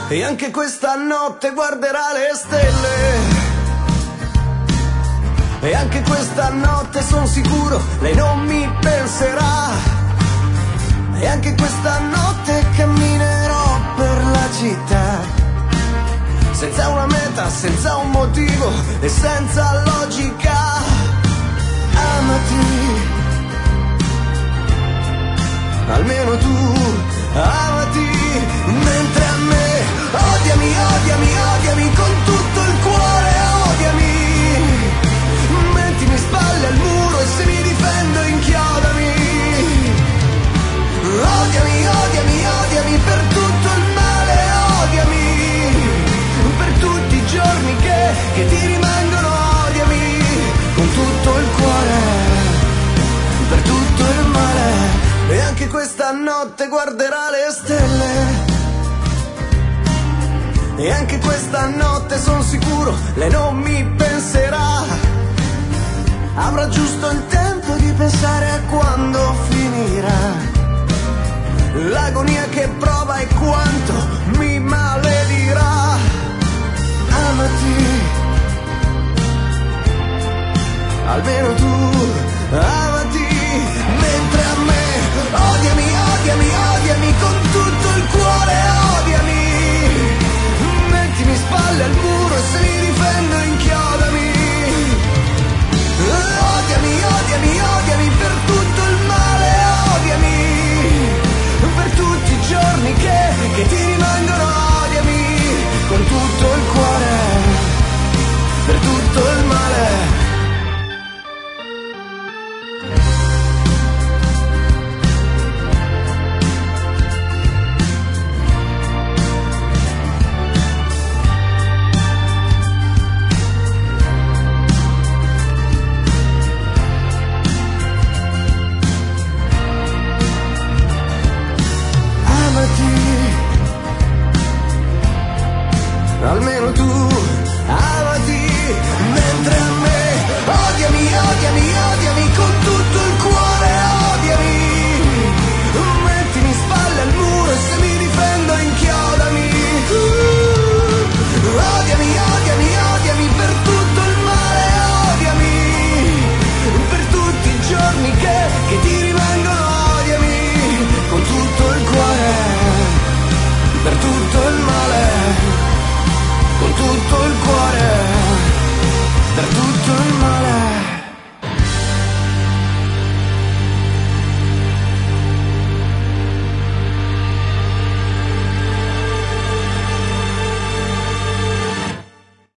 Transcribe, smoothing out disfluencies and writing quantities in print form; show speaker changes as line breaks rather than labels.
E anche questa notte guarderà le stelle. E anche questa notte son sicuro lei non mi penserà. E anche questa notte camminerò per la città, senza una meta, senza un motivo e senza logica. Amati, almeno tu, amati, mentre a me odiami, odiami, odiami con tutto il cuore, odiami. Mettimi spalle al muro e se mi difendo inchiodami. Odiami, odiami, odiami per tutto il male, odiami. Per tutti i giorni che ti rimangono, odiami. Con tutto il cuore, per tutto il male. E anche questa notte guarderà le stelle. E anche questa notte son sicuro lei non mi penserà. Avrà giusto il tempo di pensare a quando finirà l'agonia che prova e quanto mi maledirà. Amati, almeno tu.